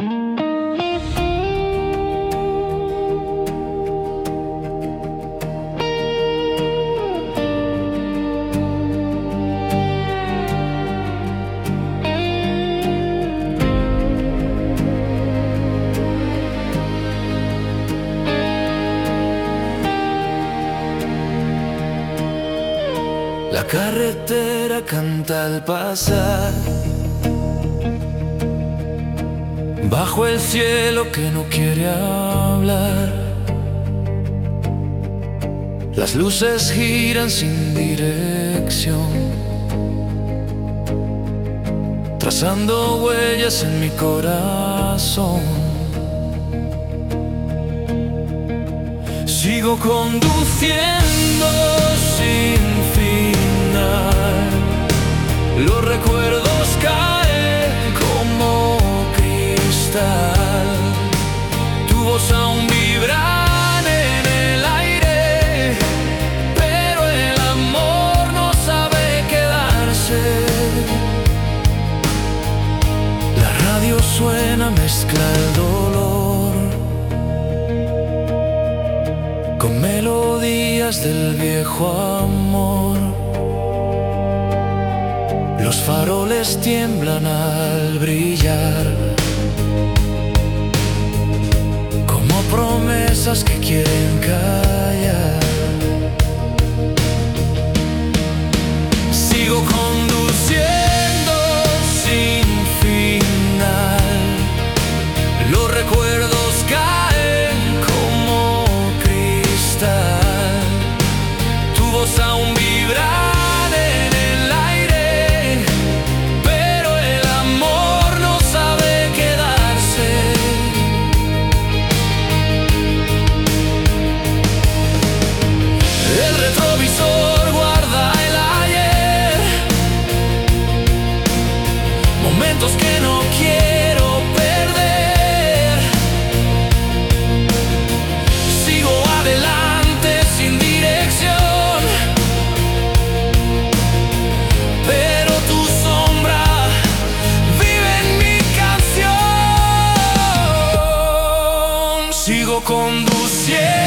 La carretera canta al pasar, bajo el cielo que no quiere hablar. Las luces giran sin dirección, trazando huellas en mi corazón. Sigo conduciendo sin final, los recuerdos caen como cristal. Tu voz aún vibra en el aire, pero el amor no sabe quedarse. La radio suena, mezcla el dolor con melodías del viejo amor. Los faroles tiemblan al brillar, como promesas que quieren callar. Sigo conduciendo sin final, los recuerdos caen como cristal. Tu voz aún vibra en el aire, pero el amor no sabe quedarse. El retrovisor guarda el ayer, momentos que no quiero perder. Sigo adelante sin dirección, pero tu sombra vive en mi canción. Sigo conduciendo